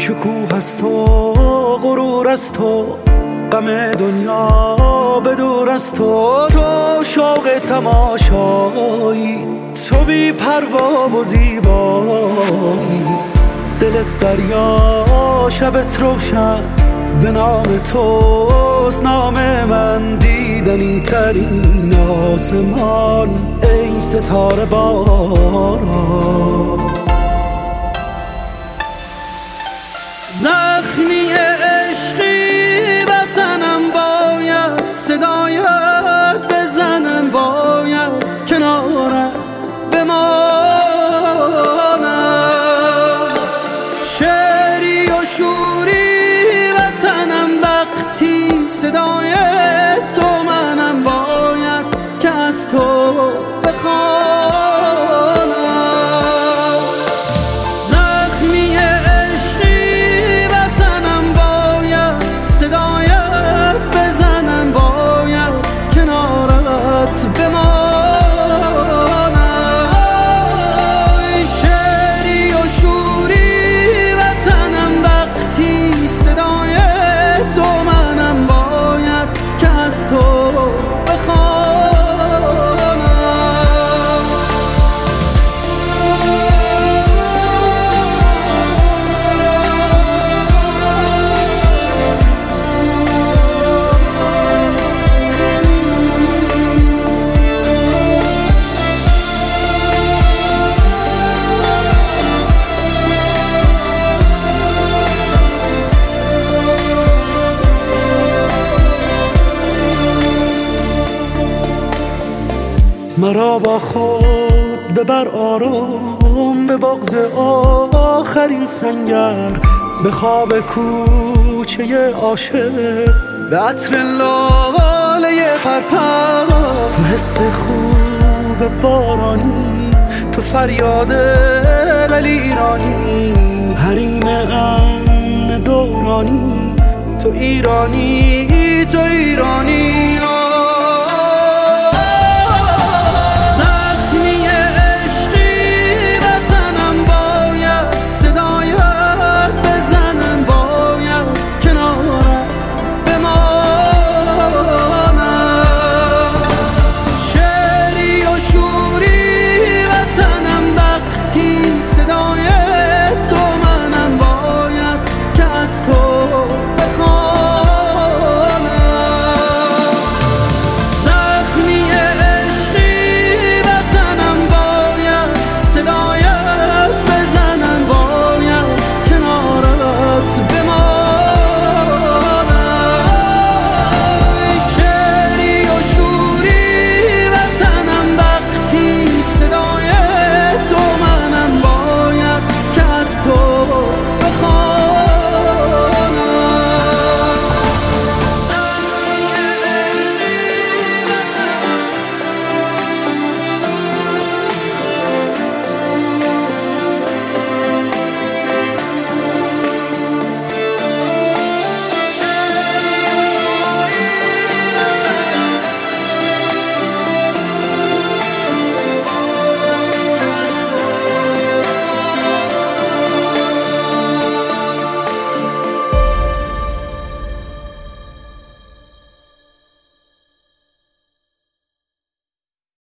شکوه است و غرور است تو، غم دنیا به دور از تو. تو شوق تماشایی، تو بی پروا و زیبایی. دلت دریا شبت روشن، به نام توست نام من. دیدنی ترین آسمان ای ستاره باران. زخمی عشقی وطنم باید صدایت بزنن، باید کنارت بمانم. شعری و شوری وطنم وقتی صدای تو منم، باید که از تو بخوانم. زخمی عشقی وطنم باید صدایت بزنن، باید کنارت بمانم. شعری و شوری وطنم وقتی صدای تو منم، باید که از تو مرا با خود ببر آرام، به بغض آخرین سنگر. به خواب کوچه عاشق، به عطر لاله پرپر. تو حس خوب بارانی، تو فریاد ایرانی. حریم امن دورانی، تو ایرانی، تو ایرانی.